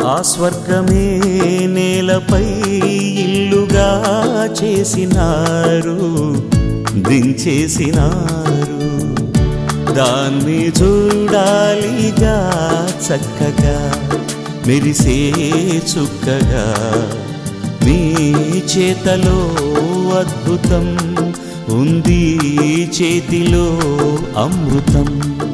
ఆ స్వర్గమే నేలపై ఇల్లుగా చేసినారు, దించేసినారు. దాన్ని చూడాలిగా చక్కగా మెరిసే చుక్కగా. నీ చేతలో అద్భుతం ఉంది, చేతిలో అమృతం.